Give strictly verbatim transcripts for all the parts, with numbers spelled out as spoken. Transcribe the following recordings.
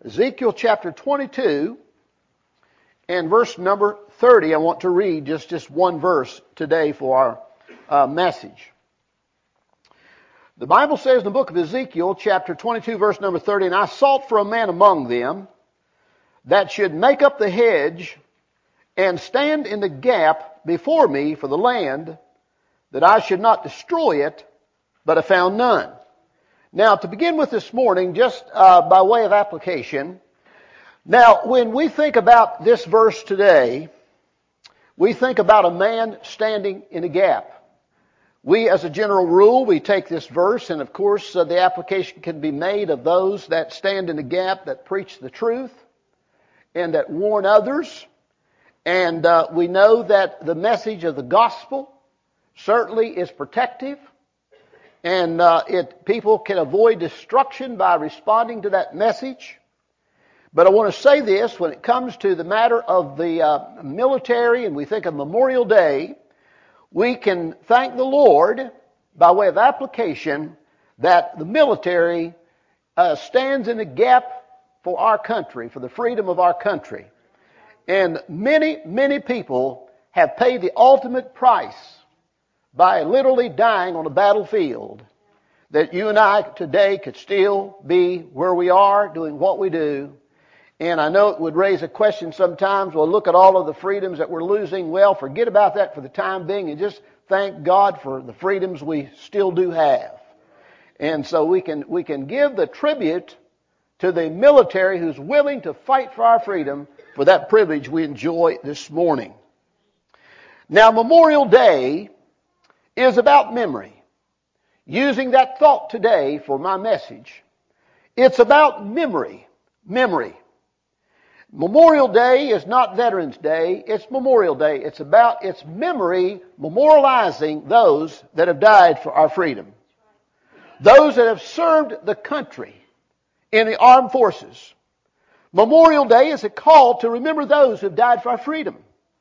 Ezekiel chapter twenty-two and verse number thirty. I want to read just, just one verse today for our uh, message. The Bible says in the book of Ezekiel chapter twenty-two verse number thirty, "And I sought for a man among them that should make up the hedge and stand in the gap before me for the land, that I should not destroy it, but I found none." Now, to begin with this morning, just uh, by way of application, now, when we think about this verse today, we think about a man standing in a gap. We, as a general rule, we take this verse, and of course, uh, the application can be made of those that stand in the gap, that preach the truth, and that warn others. And uh, we know that the message of the gospel certainly is protective. And uh, it people can avoid destruction by responding to that message. But I want to say this, when it comes to the matter of the uh, military, and we think of Memorial Day, we can thank the Lord by way of application that the military uh, stands in the gap for our country, for the freedom of our country. And many, many people have paid the ultimate price by literally dying on a battlefield, that you and I today could still be where we are, doing what we do. And I know it would raise a question sometimes, well, look at all of the freedoms that we're losing. Well, forget about that for the time being and just thank God for the freedoms we still do have. And so we can we can give the tribute to the military who's willing to fight for our freedom, for that privilege we enjoy this morning. Now, Memorial Day is about memory. Using that thought today for my message, it's about memory. Memory. Memorial Day is not Veterans Day, it's Memorial Day. It's about its memory, memorializing those that have died for our freedom. Those that have served the country in the armed forces. Memorial Day is a call to remember those who have died for our freedom.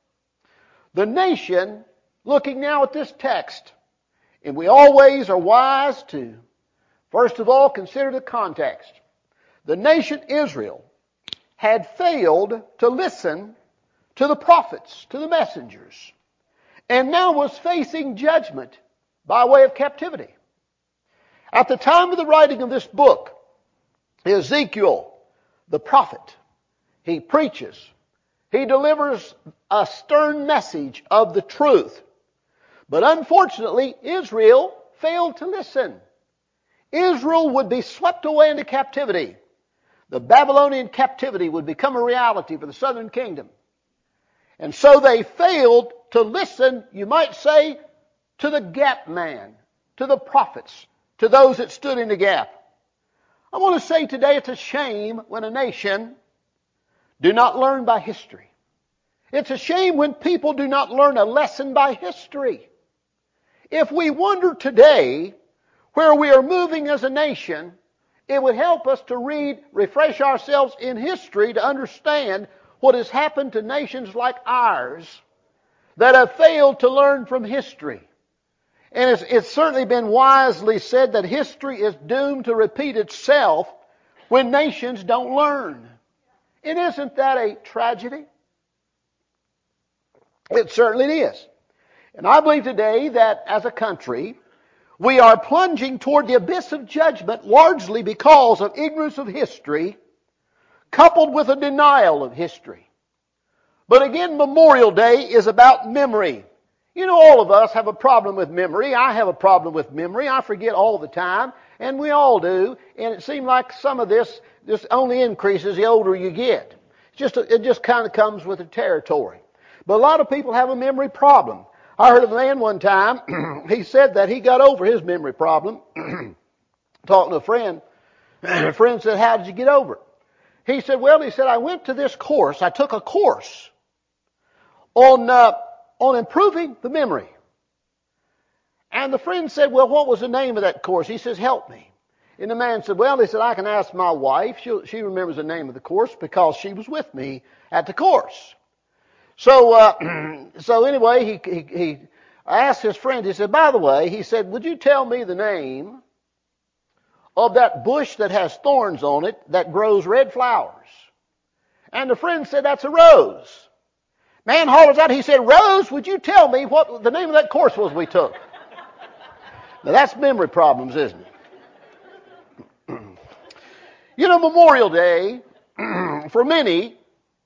The nation, looking now at this text, and we always are wise to, first of all, consider the context. The nation Israel had failed to listen to the prophets, to the messengers, and now was facing judgment by way of captivity. At the time of the writing of this book, Ezekiel, the prophet, he preaches, he delivers a stern message of the truth. But unfortunately, Israel failed to listen. Israel would be swept away into captivity. The Babylonian captivity would become a reality for the southern kingdom. And so they failed to listen, you might say, to the gap man, to the prophets, to those that stood in the gap. I want to say today it's a shame when a nation do not learn by history. It's a shame when people do not learn a lesson by history. If we wonder today where we are moving as a nation, it would help us to read, refresh ourselves in history to understand what has happened to nations like ours that have failed to learn from history. And it's, it's certainly been wisely said that history is doomed to repeat itself when nations don't learn. And isn't that a tragedy? It certainly is. And I believe today that as a country, we are plunging toward the abyss of judgment largely because of ignorance of history, coupled with a denial of history. But again, Memorial Day is about memory. You know, all of us have a problem with memory. I have a problem with memory. I forget all the time, and we all do. And it seems like some of this this only increases the older you get. It's just it just kind of comes with the territory. But a lot of people have a memory problem. I heard of a man one time, he said that he got over his memory problem. Talking to a friend, and a friend said, "How did you get over it?" He said, well, he said, I went to this course, I took a course on uh, on improving the memory. And the friend said, well, what was the name of that course? He says, help me. And the man said, well, he said, I can ask my wife. She, she remembers the name of the course because she was with me at the course. So, uh, so anyway, he, he, he asked his friend, he said, by the way, he said, would you tell me the name of that bush that has thorns on it that grows red flowers. And the friend said, that's a rose. Man hollers out, he said, Rose, would you tell me what the name of that course was we took? Now that's memory problems, isn't it? You know, Memorial Day, for many,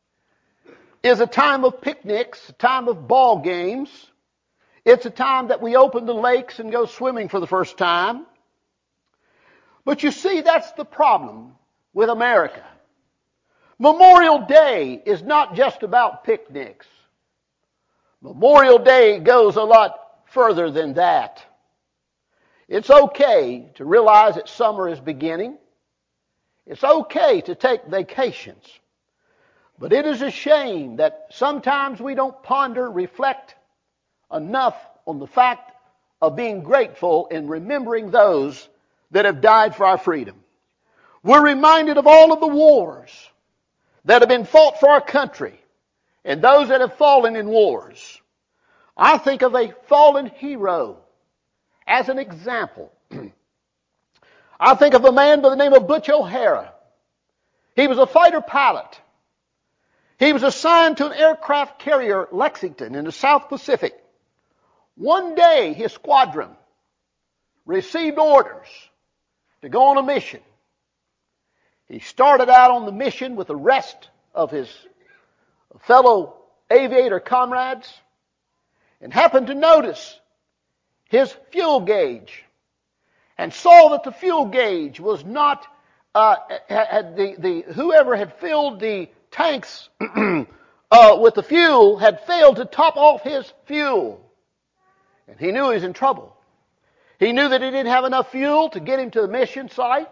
is a time of picnics, a time of ball games. It's a time that we open the lakes and go swimming for the first time. But you see, that's the problem with America. Memorial Day is not just about picnics. Memorial Day goes a lot further than that. It's okay to realize that summer is beginning. It's okay to take vacations. But it is a shame that sometimes we don't ponder, reflect enough on the fact of being grateful and remembering those that have died for our freedom. We're reminded of all of the wars that have been fought for our country and those that have fallen in wars. I think of a fallen hero as an example. I think of a man by the name of Butch O'Hara. He was a fighter pilot. He was assigned to an aircraft carrier, Lexington, in the South Pacific. One day, his squadron received orders to go on a mission. He started out on the mission with the rest of his fellow aviator comrades and happened to notice his fuel gauge and saw that the fuel gauge was not, uh, had the, the, whoever had filled the tanks uh, with the fuel had failed to top off his fuel. And he knew he was in trouble. He knew that he didn't have enough fuel to get him to the mission site.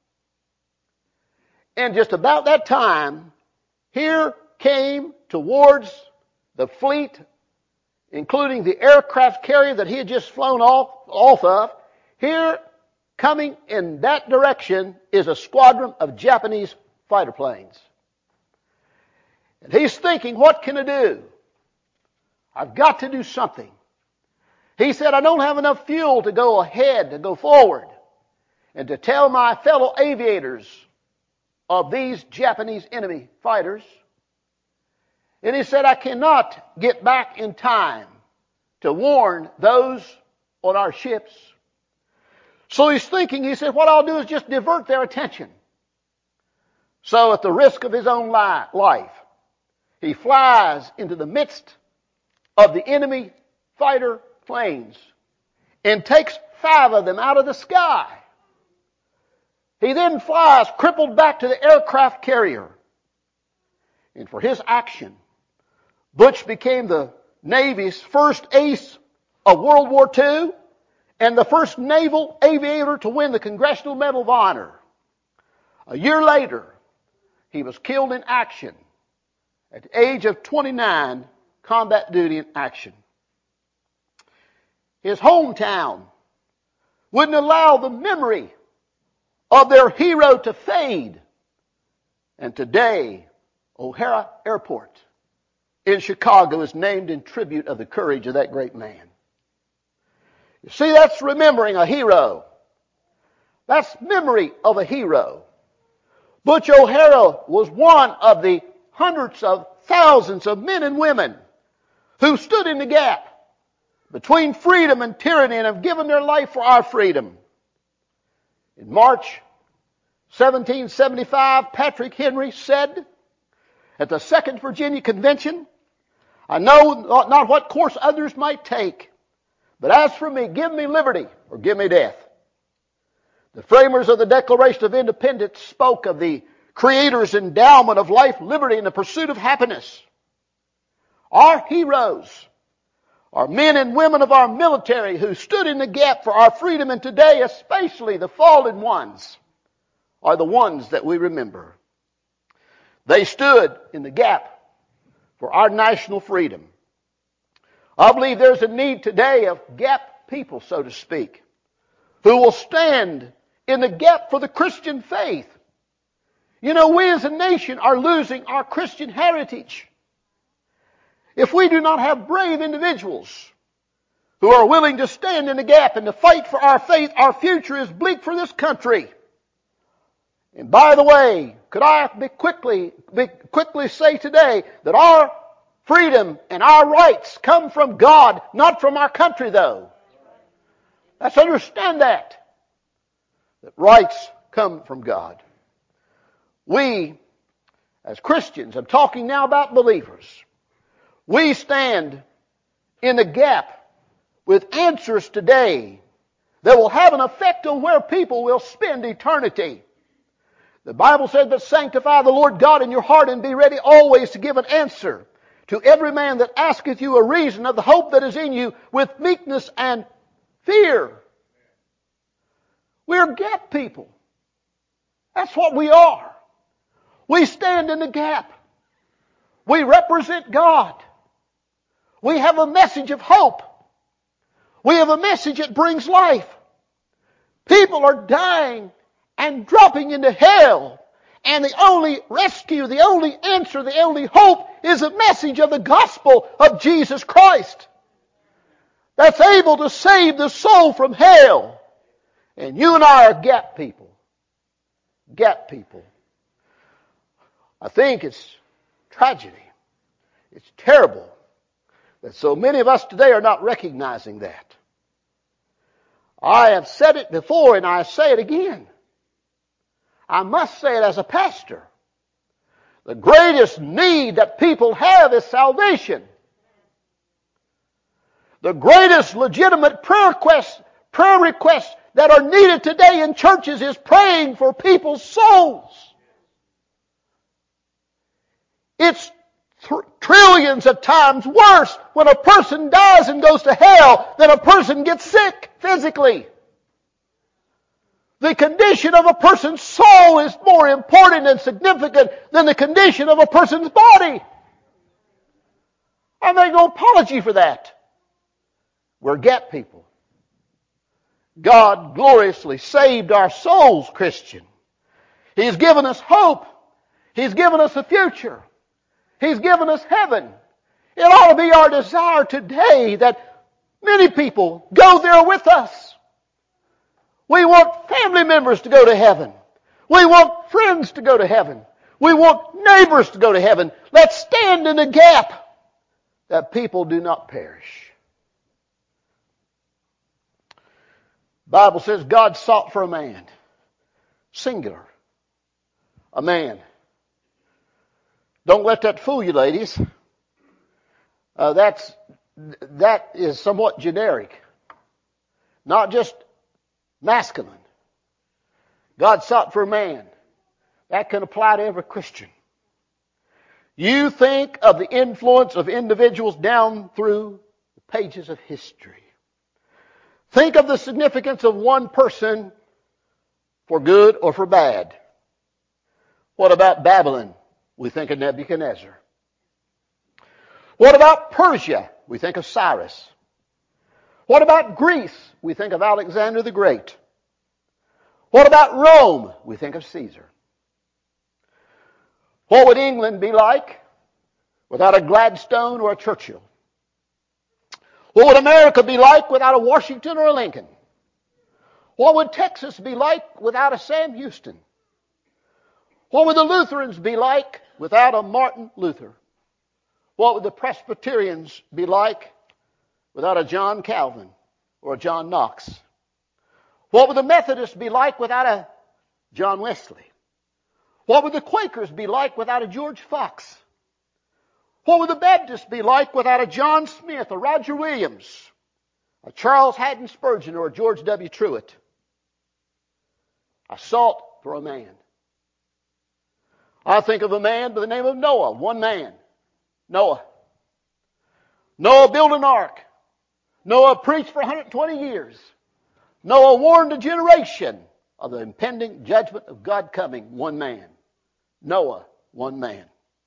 And just about that time, here came towards the fleet, including the aircraft carrier that he had just flown off, off of, here coming in that direction is a squadron of Japanese fighter planes. And he's thinking, what can I do? I've got to do something. He said, I don't have enough fuel to go ahead, to go forward, and to tell my fellow aviators of these Japanese enemy fighters. And he said, I cannot get back in time to warn those on our ships. So he's thinking, he said, what I'll do is just divert their attention. So at the risk of his own life, he flies into the midst of the enemy fighter planes and takes five of them out of the sky. He then flies crippled back to the aircraft carrier. And for his action, Butch became the Navy's first ace of World War Two and the first naval aviator to win the Congressional Medal of Honor. A year later, he was killed in action at the age of twenty-nine, combat duty in action. His hometown wouldn't allow the memory of their hero to fade. And today, O'Hara Airport in Chicago is named in tribute of the courage of that great man. You see, that's remembering a hero. That's memory of a hero. Butch O'Hara was one of the hundreds of thousands of men and women who stood in the gap between freedom and tyranny and have given their life for our freedom. In March seventeen seventy-five, Patrick Henry said at the Second Virginia Convention, I know not what course others might take, but as for me, give me liberty or give me death. The framers of the Declaration of Independence spoke of the Creator's endowment of life, liberty, and the pursuit of happiness. Our heroes are men and women of our military who stood in the gap for our freedom, and today, especially the fallen ones, are the ones that we remember. They stood in the gap for our national freedom. I believe there's a need today of gap people, so to speak, who will stand in the gap for the Christian faith. You know, we as a nation are losing our Christian heritage. If we do not have brave individuals who are willing to stand in the gap and to fight for our faith, our future is bleak for this country. And by the way, could I be quickly, be quickly say today that our freedom and our rights come from God, not from our country though. Let's understand that. That rights come from God. We, as Christians, I'm talking now about believers, we stand in the gap with answers today that will have an effect on where people will spend eternity. The Bible said that sanctify the Lord God in your heart and be ready always to give an answer to every man that asketh you a reason of the hope that is in you with meekness and fear. We're gap people. That's what we are. We stand in the gap. We represent God. We have a message of hope. We have a message that brings life. People are dying and dropping into hell. And the only rescue, the only answer, the only hope is a message of the gospel of Jesus Christ that's able to save the soul from hell. And you and I are gap people. Gap people. I think it's tragedy. It's terrible that so many of us today are not recognizing that. I have said it before and I say it again. I must say it as a pastor. The greatest need that people have is salvation. The greatest legitimate prayer requests, prayer requests that are needed today in churches is praying for people's souls. It's th- trillions of times worse when a person dies and goes to hell than a person gets sick physically. The condition of a person's soul is more important and significant than the condition of a person's body. I make no apology for that. We're gap people. God gloriously saved our souls, Christian. He's given us hope. He's given us a future. He's given us heaven. It ought to be our desire today that many people go there with us. We want family members to go to heaven. We want friends to go to heaven. We want neighbors to go to heaven. Let's stand in the gap that people do not perish. The Bible says God sought for a man. Singular. A man. Don't let that fool you, ladies. Uh, that's, that is somewhat generic. Not just masculine. God sought for a man. That can apply to every Christian. You think of the influence of individuals down through the pages of history. Think of the significance of one person for good or for bad. What about Babylon? We think of Nebuchadnezzar. What about Persia? We think of Cyrus. What about Greece? We think of Alexander the Great. What about Rome? We think of Caesar. What would England be like without a Gladstone or a Churchill? What would America be like without a Washington or a Lincoln? What would Texas be like without a Sam Houston? What would the Lutherans be like without a Martin Luther? What would the Presbyterians be like without a John Calvin or a John Knox? What would the Methodists be like without a John Wesley? What would the Quakers be like without a George Fox? What would the Baptists be like without a John Smith, a Roger Williams, a Charles Haddon Spurgeon, or a George W. Truett? I sought for a man. I think of a man by the name of Noah, one man. Noah. Noah built an ark. Noah preached for one hundred twenty years. Noah warned a generation of the impending judgment of God coming. One man. Noah, one man.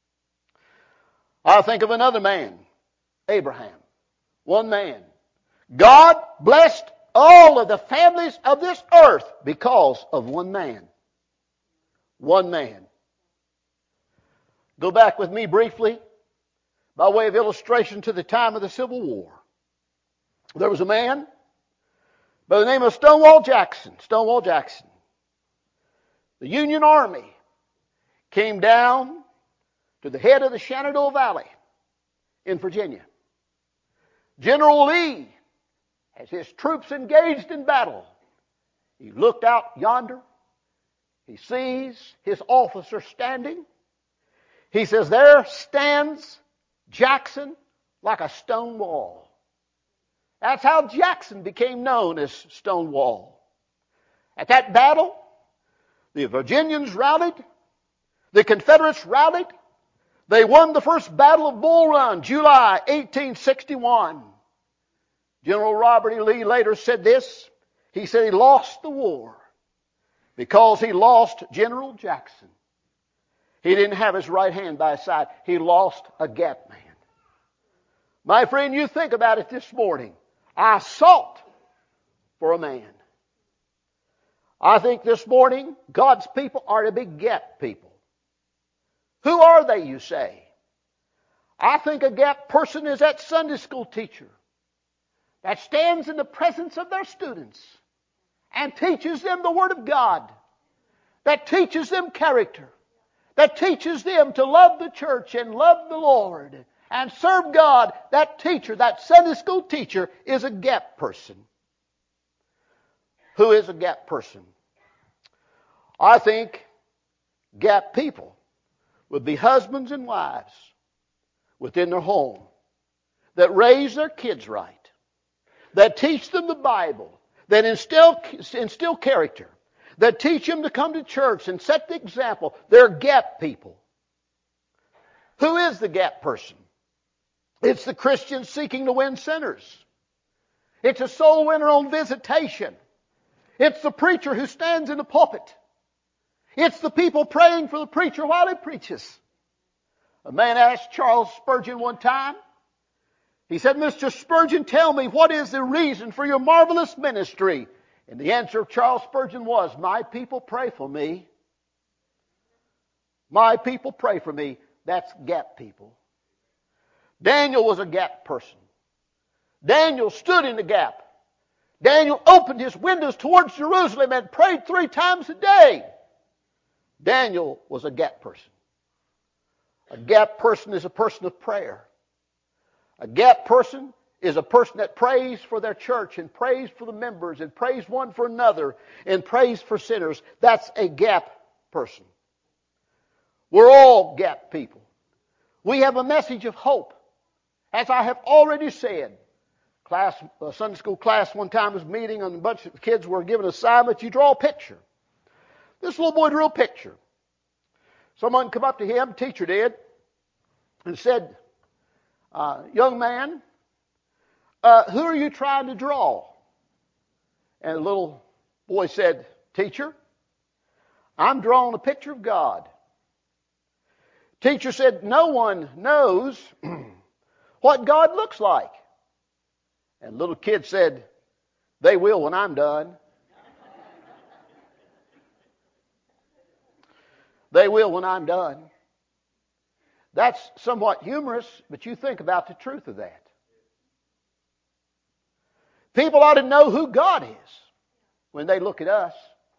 I think of another man, Abraham. One man. God blessed all of the families of this earth because of one man. One man. Go back with me briefly, by way of illustration, to the time of the Civil War. There was a man by the name of Stonewall Jackson. Stonewall Jackson. the Union Army came down to the head of the Shenandoah Valley in Virginia. General Lee, as his troops engaged in battle, he looked out yonder. He sees his officer standing. He says, there stands Jackson like a stone wall. That's how Jackson became known as Stonewall. At that battle, the Virginians rallied. The Confederates rallied. They won the first Battle of Bull Run, July eighteen sixty-one. General Robert E. Lee later said this. He said he lost the war because he lost General Jackson. He didn't have his right hand by his side. He lost a Gap man. My friend, you think about it this morning. I sought for a man. I think this morning God's people are a big Gap people. Who are they, you say? I think a Gap person is that Sunday school teacher that stands in the presence of their students and teaches them the Word of God, that teaches them character, that teaches them to love the church and love the Lord and serve God. That teacher, that Sunday school teacher, is a Gap person. Who is a Gap person? I think Gap people would be husbands and wives within their home that raise their kids right, that teach them the Bible, that instill, instill character, that teach them to come to church and set the example. They're Gap people. Who is the Gap person? It's the Christian seeking to win sinners. It's a soul winner on visitation. It's the preacher who stands in the pulpit. It's the people praying for the preacher while he preaches. A man asked Charles Spurgeon one time, he said, Mister Spurgeon, tell me, what is the reason for your marvelous ministry? And the answer of Charles Spurgeon was, my people pray for me. My people pray for me. That's Gap people. Daniel was a Gap person. Daniel stood in the gap. Daniel opened his windows towards Jerusalem and prayed three times a day. Daniel was a Gap person. A Gap person is a person of prayer. A Gap person is a person that prays for their church and prays for the members and prays one for another and prays for sinners. That's a Gap person. We're all Gap people. We have a message of hope. As I have already said, class, a Sunday school class one time was meeting and a bunch of kids were given an assignment. You draw a picture. This little boy drew a picture. Someone come up to him, teacher did, and said, uh, young man, uh, who are you trying to draw? And the little boy said, teacher, I'm drawing a picture of God. Teacher said, no one knows what God looks like. And little kid said, they will when I'm done. They will when I'm done. That's somewhat humorous, but you think about the truth of that. People ought to know who God is when they look at us.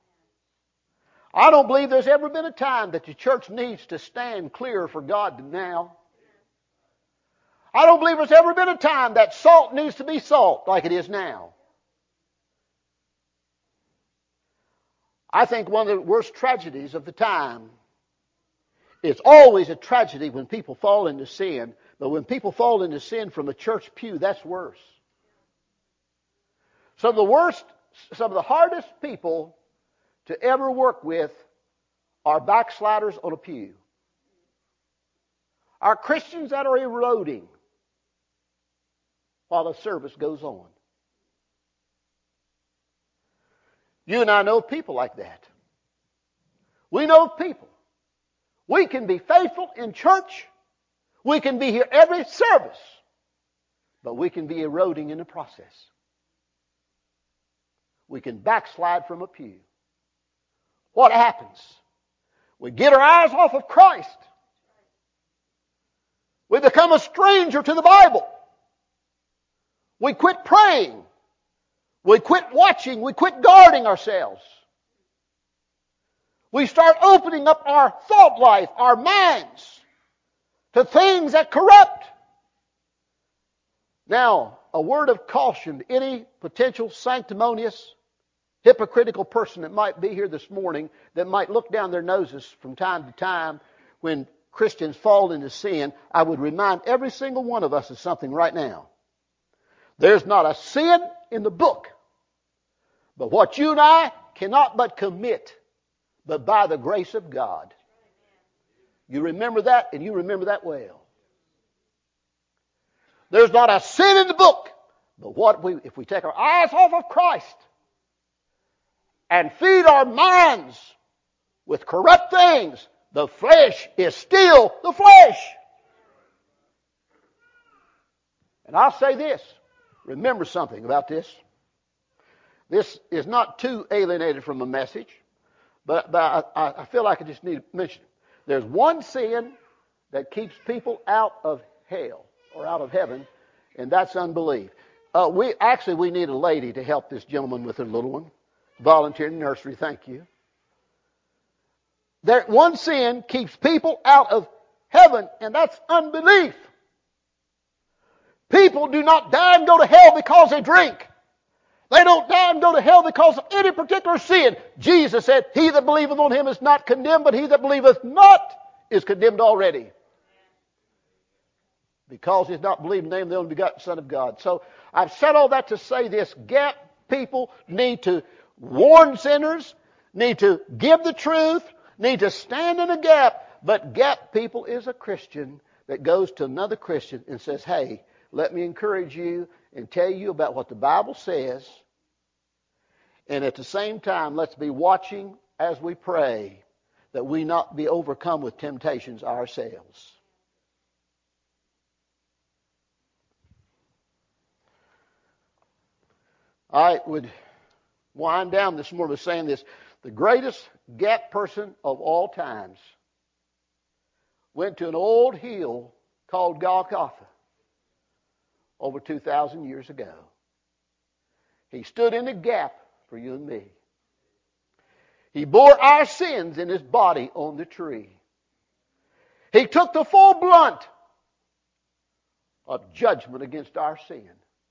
I don't believe there's ever been a time that the church needs to stand clear for God than now. I don't believe there's ever been a time that salt needs to be salt like it is now. I think one of the worst tragedies of the time, it's always a tragedy when people fall into sin, but when people fall into sin from a church pew, that's worse. Some of the worst, some of the hardest people to ever work with are backsliders on a pew. Are Christians that are eroding while the service goes on. You and I know people like that. We know people. We can be faithful in church. We can be here every service. But we can be eroding in the process. We can backslide from a pew. What happens? We get our eyes off of Christ. We become a stranger to the Bible. We quit praying. We quit watching. We quit guarding ourselves. We start opening up our thought life, our minds, to things that corrupt. Now, a word of caution to any potential sanctimonious, hypocritical person that might be here this morning that might look down their noses from time to time when Christians fall into sin. I would remind every single one of us of something right now. There's not a sin in the book, but what you and I cannot but commit, but by the grace of God. You remember that, and you remember that well. There's not a sin in the book, but what we, if we take our eyes off of Christ and feed our minds with corrupt things, the flesh is still the flesh. And I'll say this, remember something about this. This is not too alienated from the message, but, but I, I feel like I just need to mention it. There's one sin that keeps people out of hell or out of heaven, and that's unbelief. Uh, we actually we need a lady to help this gentleman with her little one. Volunteer in the nursery, thank you. There, one sin keeps people out of heaven, and that's unbelief. People do not die and go to hell because they drink. They don't die and go to hell because of any particular sin. Jesus said, he that believeth on him is not condemned, but he that believeth not is condemned already. Because he's not believed in the name of the only begotten Son of God. So I've said all that to say this. Gap people need to warn sinners, need to give the truth, need to stand in a gap. But gap people is a Christian that goes to another Christian and says, hey, let me encourage you and tell you about what the Bible says. And at the same time, let's be watching as we pray that we not be overcome with temptations ourselves. I would wind down this morning with saying this. The greatest gap person of all times went to an old hill called Golgotha over two thousand years ago. He stood in the gap for you and me. He bore our sins in his body on the tree. He took the full blunt of judgment against our sin.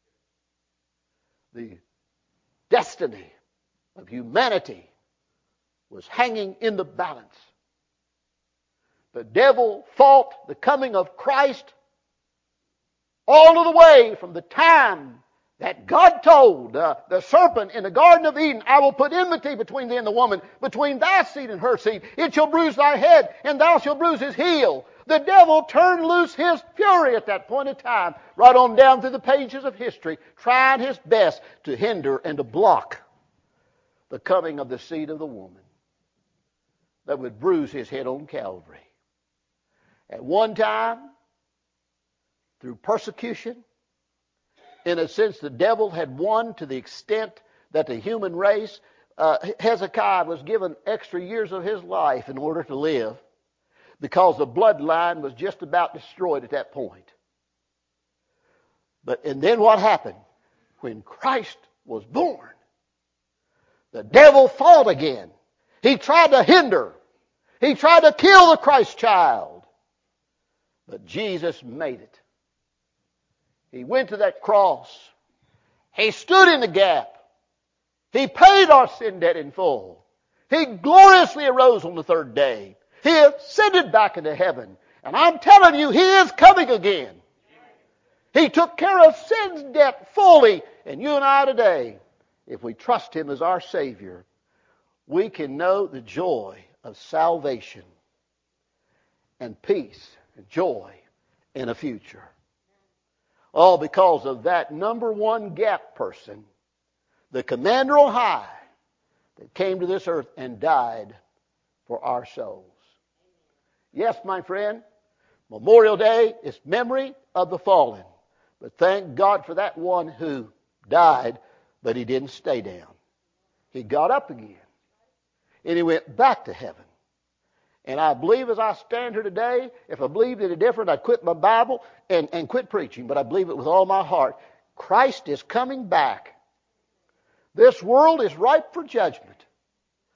The destiny of humanity was hanging in the balance. The devil fought the coming of Christ all of the way from the time that God told uh, the serpent in the Garden of Eden, I will put enmity between thee and the woman, between thy seed and her seed. It shall bruise thy head, and thou shalt bruise his heel. The devil turned loose his fury at that point in time, right on down through the pages of history, trying his best to hinder and to block the coming of the seed of the woman that would bruise his head on Calvary. At one time, through persecution, in a sense, the devil had won to the extent that the human race, uh, Hezekiah was given extra years of his life in order to live because the bloodline was just about destroyed at that point. But and then what happened? When Christ was born, the devil fought again. He tried to hinder. He tried to kill the Christ child. But Jesus made it. He went to that cross. He stood in the gap. He paid our sin debt in full. He gloriously arose on the third day. He ascended back into heaven. And I'm telling you, He is coming again. He took care of sin's debt fully. And you and I today, if we trust Him as our Savior, we can know the joy of salvation and peace and joy in a future. All because of that number one gap person, the commander on high, that came to this earth and died for our souls. Yes, my friend, Memorial Day is memory of the fallen. But thank God for that one who died, but he didn't stay down. He got up again. And he went back to heaven. And I believe as I stand here today, if I believed any different, I'd quit my Bible and, and quit preaching. But I believe it with all my heart. Christ is coming back. This world is ripe for judgment.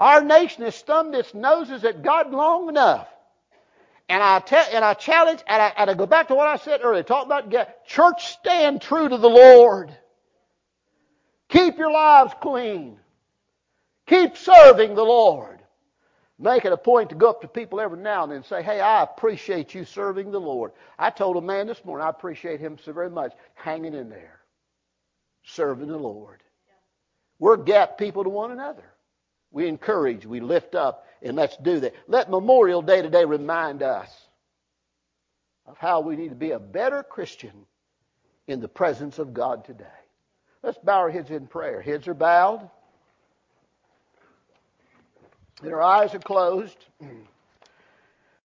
Our nation has thumbed its noses at God long enough. And I tell, and I challenge, and I, and I go back to what I said earlier, talk about God. Church, stand true to the Lord. Keep your lives clean. Keep serving the Lord. Make it a point to go up to people every now and then and say, hey, I appreciate you serving the Lord. I told a man this morning, I appreciate him so very much, hanging in there, serving the Lord. We're gap people to one another. We encourage, we lift up, and let's do that. Let Memorial Day today remind us of how we need to be a better Christian in the presence of God today. Let's bow our heads in prayer. Heads are bowed, and our eyes are closed.